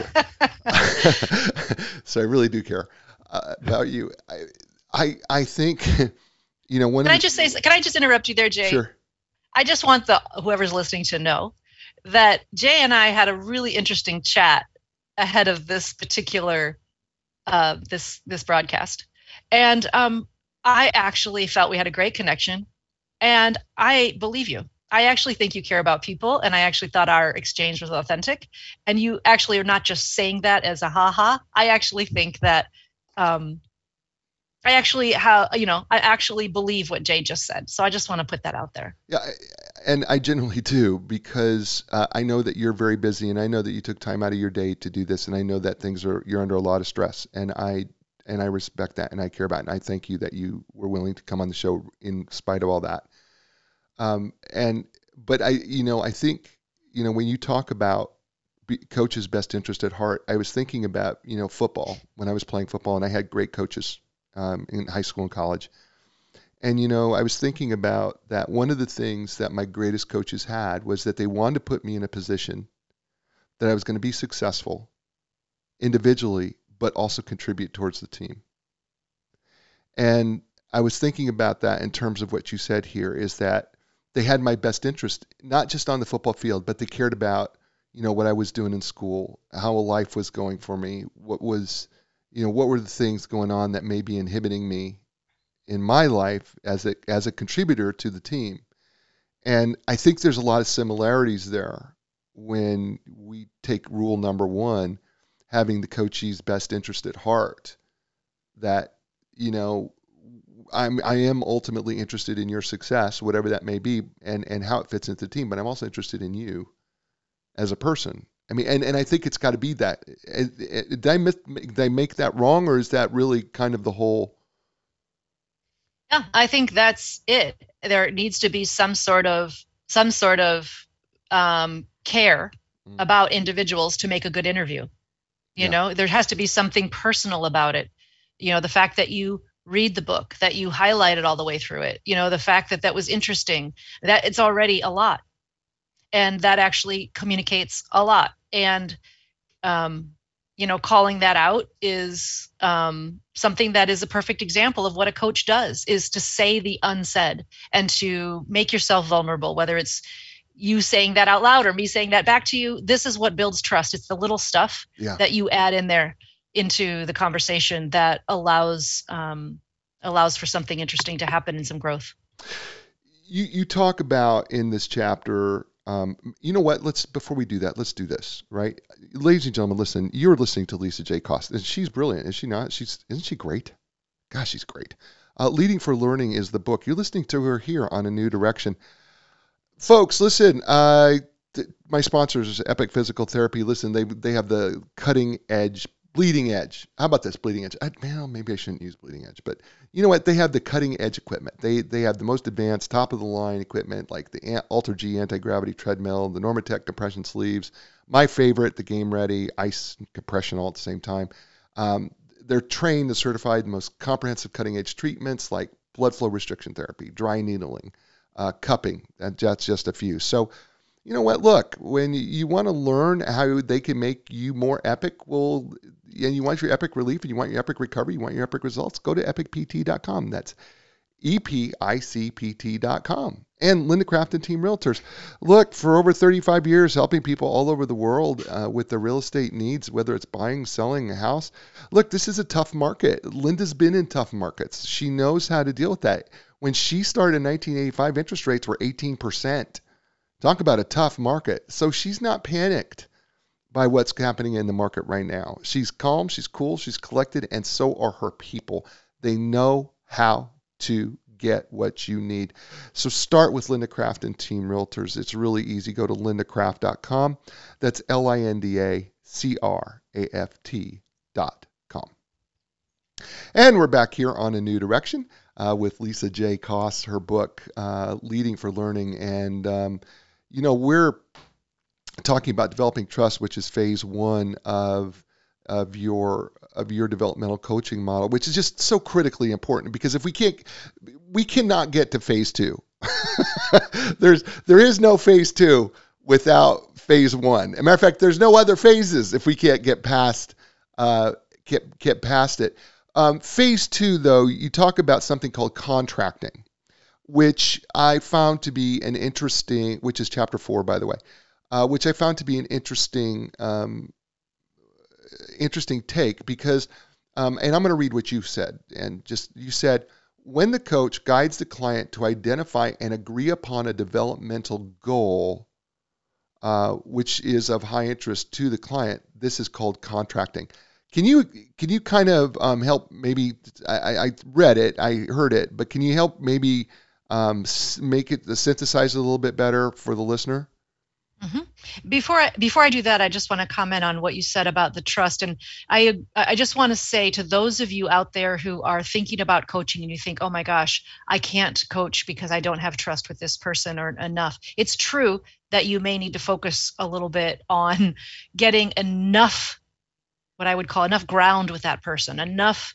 care. So I really do care about you. I think when Can I just interrupt you there, Jay? Sure. I just want whoever's listening to know that Jay and I had a really interesting chat ahead of this particular this broadcast, and I actually felt we had a great connection. And I believe you. I actually think you care about people, and I actually thought our exchange was authentic. And you actually are not just saying that as a ha-ha. I actually think that I actually believe what Jay just said. So I just want to put that out there. Yeah, and I genuinely do, because I know that you're very busy, and I know that you took time out of your day to do this, and I know that you're under a lot of stress, and I respect that, and I care about it, and I thank you that you were willing to come on the show in spite of all that. but I think, when you talk about coach's best interest at heart, I was thinking about, football when I was playing football, and I had great coaches in high school and college. And, I was thinking about that one of the things that my greatest coaches had was that they wanted to put me in a position that I was going to be successful individually, but also contribute towards the team. And I was thinking about that in terms of what you said here, is that they had my best interest, not just on the football field, but they cared about, what I was doing in school, how life was going for me, what were the things going on that may be inhibiting me in my life as a contributor to the team. And I think there's a lot of similarities there when we take rule number one, having the coachee's best interest at heart, that, I am ultimately interested in your success, whatever that may be, and how it fits into the team, but I'm also interested in you as a person. I mean, and I think it's got to be that. Did I make that wrong, or is that really kind of the whole? Yeah, I think that's it. There needs to be some sort of care about individuals to make a good interview. There has to be something personal about it. The fact that you read the book, that you highlighted all the way through it, the fact that was interesting, that it's already a lot. And that actually communicates a lot. And, calling that out is something that is a perfect example of what a coach does, is to say the unsaid and to make yourself vulnerable, whether it's you saying that out loud or me saying that back to you. This is what builds trust. It's the little stuff that you add in there into the conversation that allows for something interesting to happen and some growth. You talk about in this chapter, you know what? Before we do that, let's do this, right? Ladies and gentlemen, listen, you're listening to Lisa J. Koss, and she's brilliant, is she not? Isn't she great? Gosh, she's great. Leading for Learning is the book. You're listening to her here on A New Direction. Folks, listen, my sponsors, Epic Physical Therapy, listen, they have the cutting edge, bleeding edge. How about this, bleeding edge? Maybe I shouldn't use bleeding edge, but you know what? They have the cutting edge equipment. They have the most advanced, top of the line equipment, like the Ultra G anti-gravity treadmill, the Normatec compression sleeves. My favorite, the Game Ready ice compression all at the same time. They're trained and certified in the most comprehensive cutting edge treatments like blood flow restriction therapy, dry needling, cupping. That's just a few. So, you know what? Look, when you want to learn how they can make you more epic, and you want your epic relief, and you want your epic recovery, you want your epic results, go to epicpt.com. That's EPICPT.com. And Linda Craft and Team Realtors. Look, for over 35 years, helping people all over the world with their real estate needs, whether it's buying, selling a house. Look, this is a tough market. Linda's been in tough markets. She knows how to deal with that. When she started in 1985, interest rates were 18%. Talk about a tough market. So she's not panicked by what's happening in the market right now. She's calm, she's cool, she's collected, and so are her people. They know how to get what you need. So start with Linda Craft and Team Realtors. It's really easy. Go to lindacraft.com. That's LINDACRAFT.com. And we're back here on A New Direction with Lisa J. Koss, her book, Leading for Learning. And, we're talking about developing trust, which is phase one of your developmental coaching model, which is just so critically important, because if we cannot get to phase two. There is no phase two without phase one. As a matter of fact, there's no other phases if we can't get past it. Phase two, though, you talk about something called contracting, which I found to be an interesting, which is chapter 4, by the way, which I found to be an interesting take, because, and I'm going to read what you said, you said, when the coach guides the client to identify and agree upon a developmental goal, which is of high interest to the client, this is called contracting. Can you kind of help? Maybe I read it, I heard it, but can you help maybe make it synthesize it a little bit better for the listener? Before I do that, I just want to comment on what you said about the trust, and I just want to say to those of you out there who are thinking about coaching and you think, oh my gosh, I can't coach because I don't have trust with this person or enough. It's true that you may need to focus a little bit on getting enough, what I would call enough ground with that person, enough,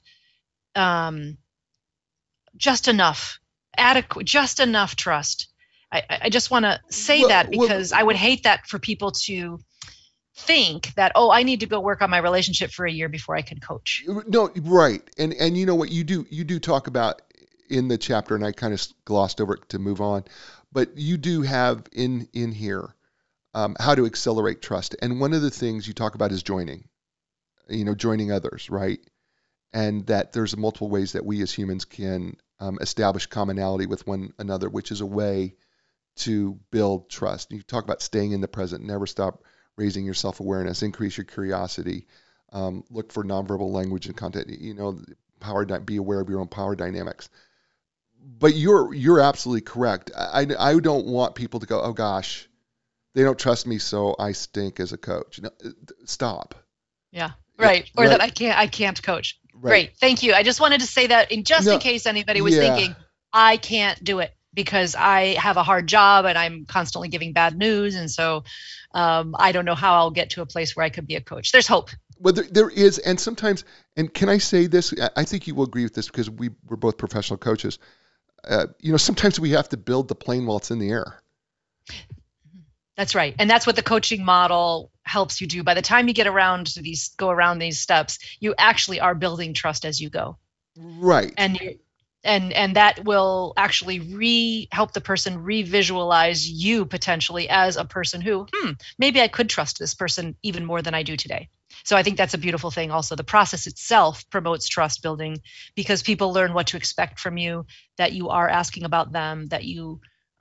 just enough, adequate, just enough trust. I just want to say that because I would hate that for people to think that, oh, I need to go work on my relationship for a year before I can coach. No, right. And you know what you do talk about in the chapter, and I kind of glossed over it to move on, but you do have in here how to accelerate trust. And one of the things you talk about is joining others, right? And that there's multiple ways that we as humans can establish commonality with one another, which is a way to build trust. You talk about staying in the present, never stop raising your self-awareness, increase your curiosity, look for nonverbal language and content, be aware of your own power dynamics. But you're absolutely correct. I don't want people to go, oh gosh, they don't trust me, so I stink as a coach. No, stop. Yeah, right. Or right. That I can't coach. Right. Great, thank you. I just wanted to say that in case anybody was thinking, I can't do it because I have a hard job and I'm constantly giving bad news. And so I don't know how I'll get to a place where I could be a coach. There's hope. Well, there is. And sometimes, and can I say this? I think you will agree with this because we're both professional coaches. Sometimes we have to build the plane while it's in the air. That's right. And that's what the coaching model helps you do. By the time you go around these steps, you actually are building trust as you go. Right. And that will actually help the person revisualize you potentially as a person who, maybe I could trust this person even more than I do today. So I think that's a beautiful thing. Also, the process itself promotes trust building because people learn what to expect from you, that you are asking about them, that you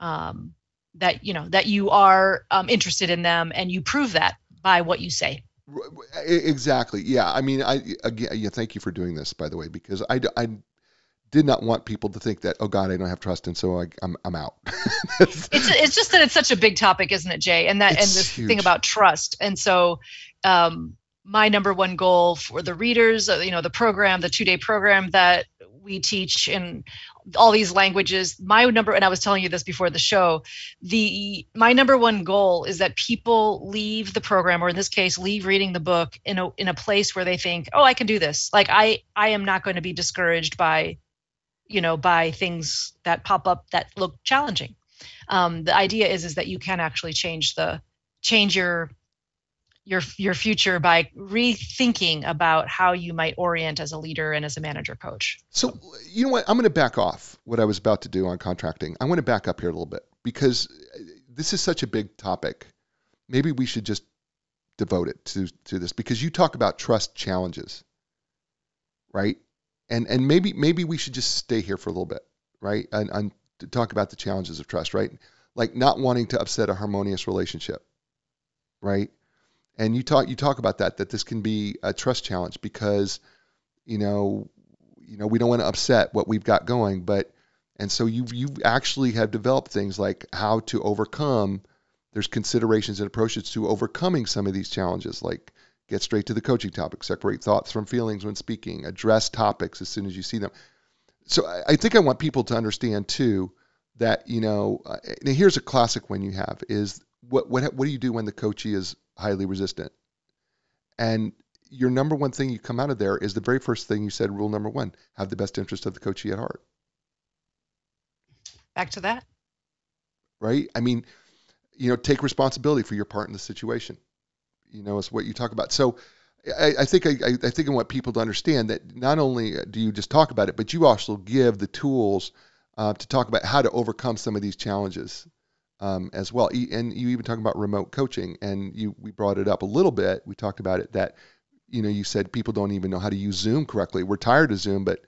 are interested in them, and you prove that by what you say. Exactly. Yeah. I mean, thank you for doing this, by the way, because I did not want people to think that, oh God, I don't have trust, and so I'm out. It's just that it's such a big topic, isn't it, Jay? And this huge thing about trust. And so my number one goal for the readers, the program, the 2-day program that we teach in all these languages, and I was telling you this before the show, my number one goal is that people leave the program, or in this case, leave reading the book in a place where they think, oh, I can do this. Like I am not going to be discouraged by things that pop up that look challenging. The idea is that you can actually change your future by rethinking about how you might orient as a leader and as a manager coach. So, you know what? I'm going to back off what I was about to do on contracting. I want to back up here a little bit because this is such a big topic. Maybe we should just devote it to this because you talk about trust challenges, right? And maybe we should just stay here for a little bit, right? And to talk about the challenges of trust, right? Like not wanting to upset a harmonious relationship, right? And you talk about that this can be a trust challenge because, we don't want to upset what we've got going, and so you actually have developed things like how to overcome. There's considerations and approaches to overcoming some of these challenges, like get straight to the coaching topic, separate thoughts from feelings when speaking, address topics as soon as you see them. So I think I want people to understand too that, here's a classic one you have is what do you do when the coachee is highly resistant? And your number one thing you come out of there is the very first thing you said, rule number 1, have the best interest of the coachee at heart. Back to that. Right? I mean, take responsibility for your part in the situation. Is what you talk about. So I think I want people to understand that not only do you just talk about it, but you also give the tools to talk about how to overcome some of these challenges as well. And you even talk about remote coaching, and we brought it up a little bit. We talked about it that, you said people don't even know how to use Zoom correctly. We're tired of Zoom, but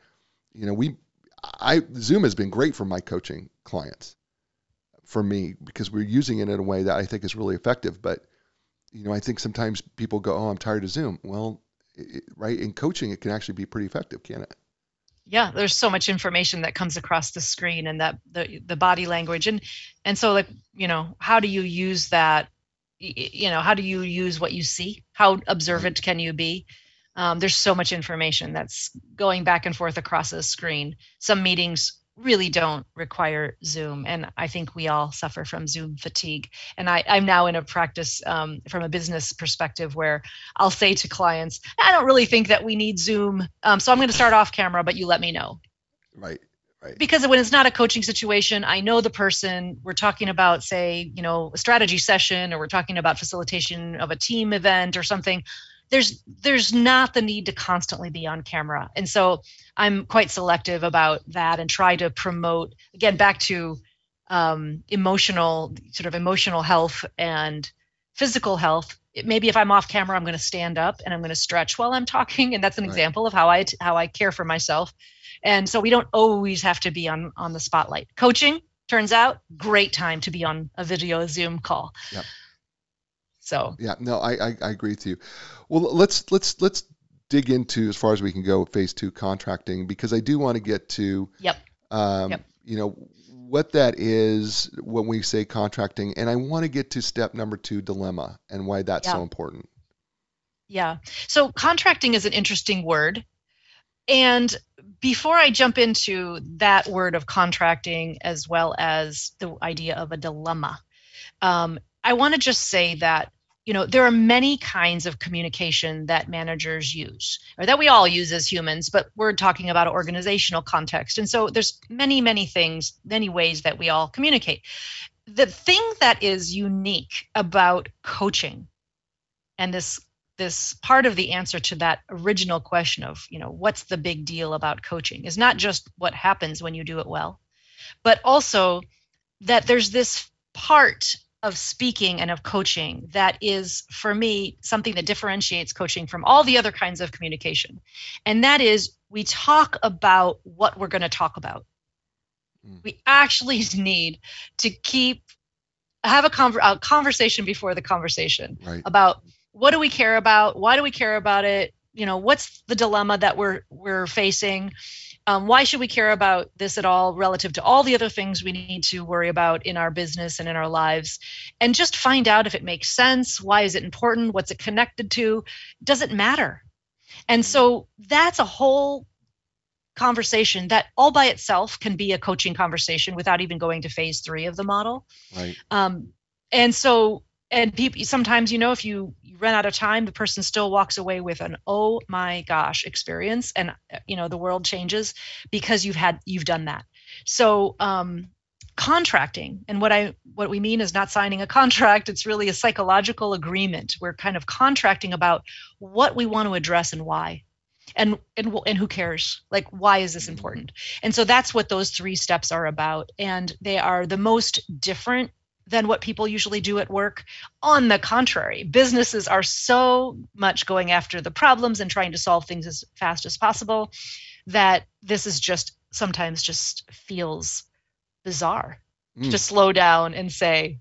Zoom has been great for my coaching clients, for me, because we're using it in a way that I think is really effective. But I think sometimes people go, oh, I'm tired of Zoom. Well, right, in coaching, it can actually be pretty effective, can't it? Yeah, there's so much information that comes across the screen and that the body language. And so, like, how do you use that how do you use what you see? How observant can you be? There's so much information that's going back and forth across a screen. Some meetings really don't require Zoom, and I think we all suffer from Zoom fatigue. And I'm now in a practice from a business perspective where I'll say to clients, I don't really think that we need Zoom, so I'm going to start off camera, but you let me know. Right. Because when it's not a coaching situation, I know the person. We're talking about, say, a strategy session, or we're talking about facilitation of a team event or something. There's not the need to constantly be on camera. And so I'm quite selective about that and try to promote, again, back to emotional health and physical health. Maybe if I'm off camera, I'm going to stand up and I'm going to stretch while I'm talking. And that's an example of how I care for myself. And so we don't always have to be on the spotlight. Coaching, turns out, great time to be on a video Zoom call. Yep. So yeah, no, I agree with you. Well, let's dig into, as far as we can go, phase 2 contracting, because I do want to get to what that is when we say contracting, and I want to get to step number 2, dilemma, and why that's so important. Yeah. So contracting is an interesting word. And before I jump into that word of contracting, as well as the idea of a dilemma, I want to just say that, there are many kinds of communication that managers use, or that we all use as humans, but we're talking about an organizational context. And so there's many, many things, many ways that we all communicate. The thing that is unique about coaching, and this part of the answer to that original question of, what's the big deal about coaching, is not just what happens when you do it well, but also that there's this part of speaking and of coaching that is, for me, something that differentiates coaching from all the other kinds of communication. And that is, we talk about what we're going to talk about. We actually need to have a conversation before the conversation about, what do we care about? Why do we care about it? What's the dilemma that we're facing? Why should we care about this at all relative to all the other things we need to worry about in our business and in our lives? And just find out if it makes sense. Why is it important? What's it connected to? Does it matter? And so that's a whole conversation that all by itself can be a coaching conversation without even going to phase 3 of the model. Right. And people sometimes, if you run out of time, the person still walks away with an oh my gosh experience, and the world changes because you've done that. So contracting, and what we mean is not signing a contract. It's really a psychological agreement. We're kind of contracting about what we want to address and why, and who cares? Like, why is this important? And so that's what those 3 steps are about, and they are the most different than what people usually do at work. On the contrary, businesses are so much going after the problems and trying to solve things as fast as possible that this is sometimes just feels bizarre to slow down and say,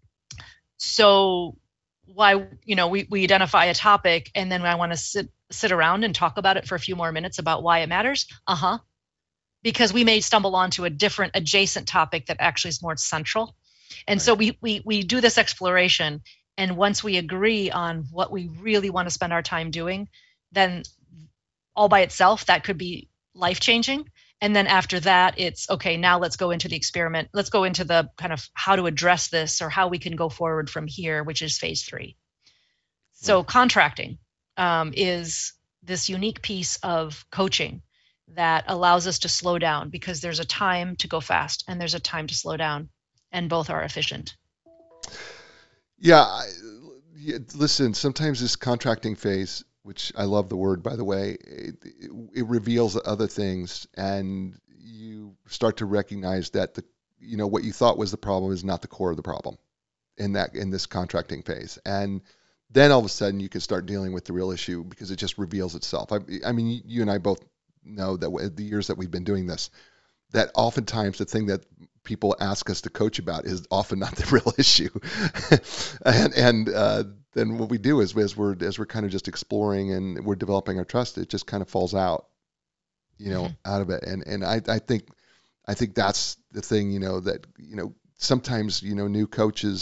so why, we identify a topic and then I want to sit around and talk about it for a few more minutes about why it matters. Because we may stumble onto a different adjacent topic that actually is more central. And so we do this exploration, and once we agree on what we really want to spend our time doing, then all by itself, that could be life-changing. And then after that, it's, okay, now let's go into the experiment. Let's go into the kind of how to address this, or how we can go forward from here, which is phase 3. So contracting is this unique piece of coaching that allows us to slow down, because there's a time to go fast and there's a time to slow down. And both are efficient. Yeah, listen, sometimes this contracting phase, which I love the word, by the way, it reveals other things, and you start to recognize that what you thought was the problem is not the core of the problem in this contracting phase. And then all of a sudden you can start dealing with the real issue, because it just reveals itself. I mean, you and I both know that the years that we've been doing this, that oftentimes the thing that people ask us to coach about is often not the real issue. and then what we do is, as we're kind of just exploring and we're developing our trust, it just kind of falls out, out of it. And I think that's the thing, that, sometimes, new coaches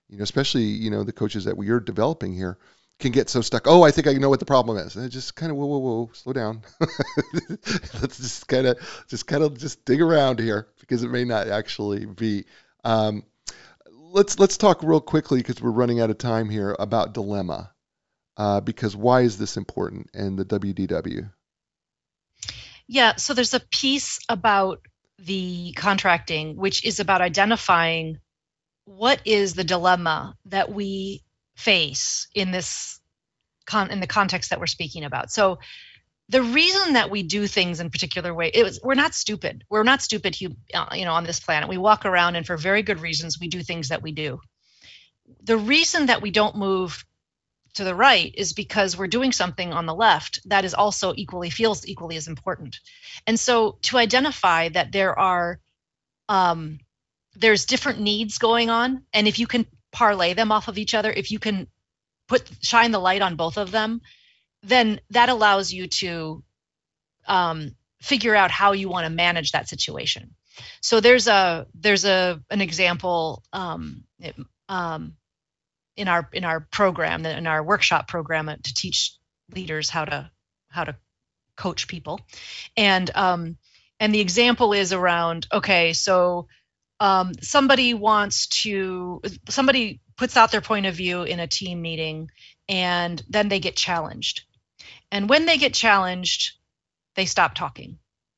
especially, the coaches that we are developing here can get so stuck. Oh, I think I know what the problem is. And just kind of, whoa, slow down. Let's just dig around here, because it may not actually be. Let's talk real quickly, because we're running out of time here, about dilemma. Because why is this important in the WDW? Yeah, so there's a piece about the contracting, which is about identifying what is the dilemma that we face in this in the context that we're speaking about. So the reason that we do things in particular way, we're not stupid. We're not stupid, on this planet. We walk around, and for very good reasons, we do things that we do. The reason that we don't move to the right is because we're doing something on the left that is also feels equally as important. And so to identify that there's different needs going on, and if you can parlay them off of each other, if you can shine the light on both of them, then that allows you to figure out how you want to manage that situation. So there's an example in our program, in our workshop program, to teach leaders how to coach people, and the example is around, okay, so somebody puts out their point of view in a team meeting, and then they get challenged, and when they get challenged, they stop talking.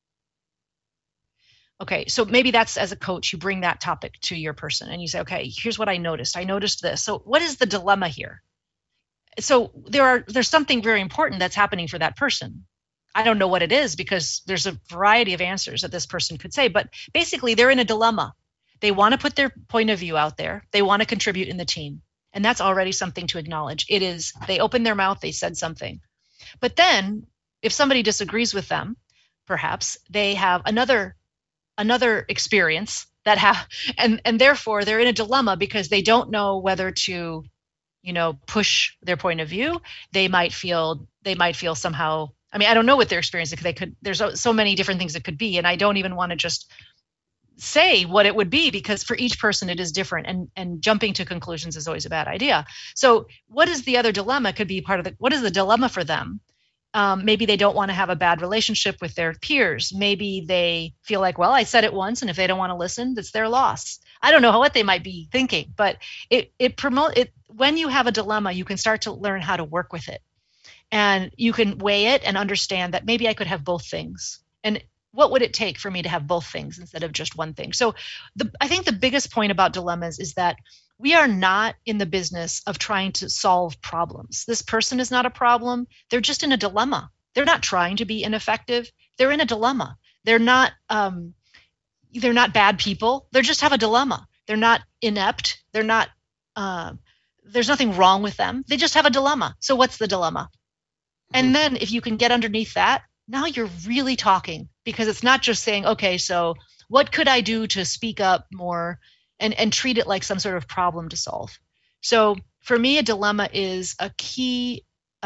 Okay, so maybe that's, as a coach, you bring that topic to your person and you say, okay, here's what I noticed. I noticed this. So what is the dilemma here? So there's something very important that's happening for that person. I don't know what it is, because there's a variety of answers that this person could say, but basically they're in a dilemma. They want to put their point of view out there. They want to contribute in the team. And that's already something to acknowledge. It is, they opened their mouth, they said something. But then if somebody disagrees with them, perhaps they have another experience and therefore they're in a dilemma, because they don't know whether to, push their point of view. They might feel somehow, I don't know what their experience is. There's so many different things it could be. And I don't even want to just say what it would be, because for each person it is different, and jumping to conclusions is always a bad idea. So what is the other dilemma? Could be what is the dilemma for them? Maybe they don't want to have a bad relationship with their peers. Maybe they feel like, well, I said it once, and if they don't want to listen, it's their loss. I don't know what they might be thinking, but when you have a dilemma, you can start to learn how to work with it, and you can weigh it and understand that maybe I could have both things. And what would it take for me to have both things instead of just one thing? So I think the biggest point about dilemmas is that we are not in the business of trying to solve problems. This person is not a problem. They're just in a dilemma. They're not trying to be ineffective. They're in a dilemma. They're not bad people. They just have a dilemma. They're not inept. They're not, there's nothing wrong with them. They just have a dilemma. So what's the dilemma? And then if you can get underneath that, now you're really talking, because it's not just saying, okay, so what could I do to speak up more, and treat it like some sort of problem to solve. So for me, a dilemma is a key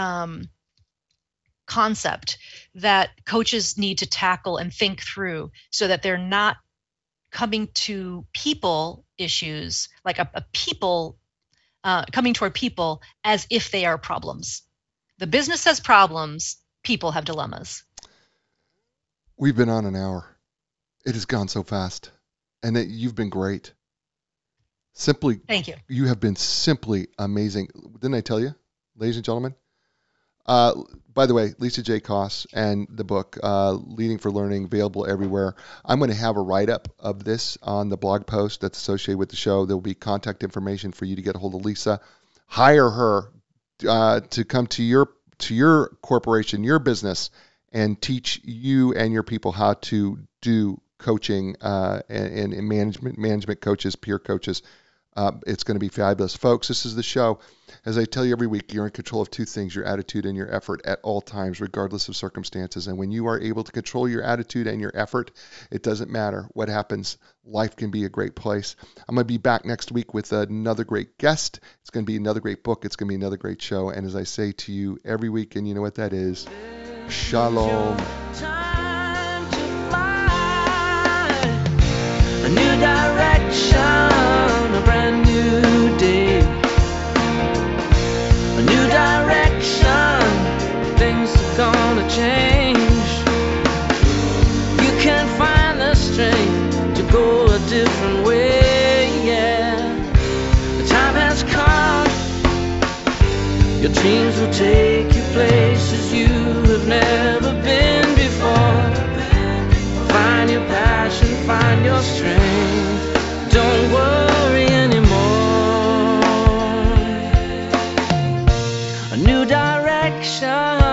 concept that coaches need to tackle and think through, so that they're not coming to people issues, like coming toward people as if they are problems. The business has problems, people have dilemmas. We've been on an hour. It has gone so fast, and you've been great. Thank you. You have been simply amazing. Didn't I tell you, ladies and gentlemen? By the way, Lisa J. Koss and the book, Leading for Learning, available everywhere. I'm going to have a write-up of this on the blog post that's associated with the show. There will be contact information for you to get a hold of Lisa. Hire her to come to your corporation, your business, and teach you and your people how to do coaching and management coaches, peer coaches. It's going to be fabulous. Folks, this is the show. As I tell you every week, you're in control of two things: your attitude and your effort at all times, regardless of circumstances. And when you are able to control your attitude and your effort, it doesn't matter what happens. Life can be a great place. I'm going to be back next week with another great guest. It's going to be another great book. It's going to be another great show. And as I say to you every week, and you know what that is, shalom. Time to find a new direction, a brand new day. new direction, things are gonna change. You can find the strength to go a different way, yeah. The time has come, your dreams will take you places you have never been before. Find your passion, find your strength, don't worry anymore. A new direction.